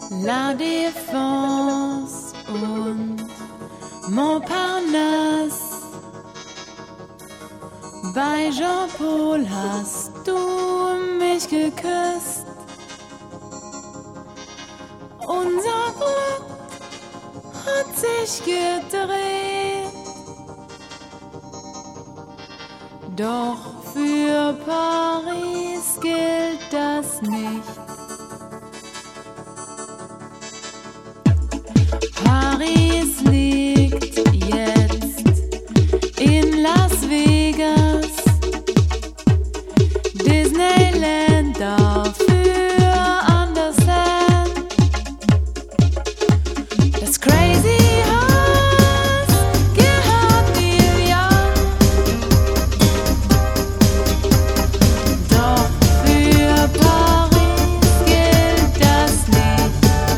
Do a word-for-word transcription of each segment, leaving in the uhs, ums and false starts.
La Défense und Montparnasse. Bei Jean-Paul hast du mich geküsst. Unser Glück hat sich gedreht. Doch für Paris gilt das nicht. Paris liegt jetzt in Las Vegas. Disneyland dafür an der Sand. Das Crazy House gehört Neil Young. Doch für Paris gilt das nicht.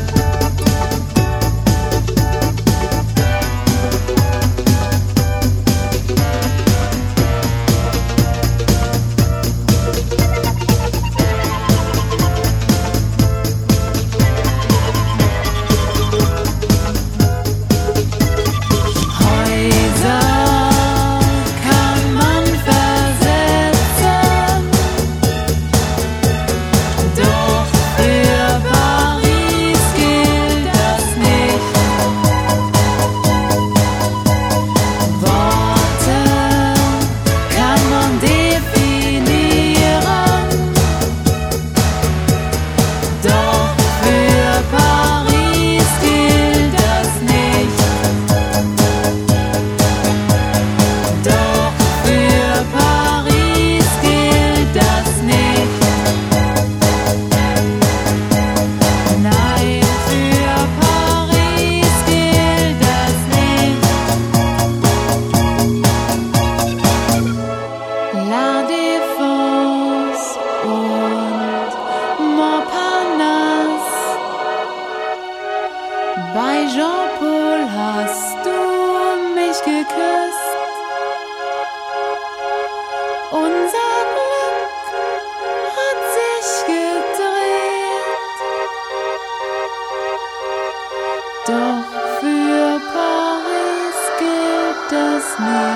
La Défense und Montparnasse. Bei Jean-Paul hast du mich geküsst. Unser Glück hat sich gedreht. Doch für Paris gilt das nicht.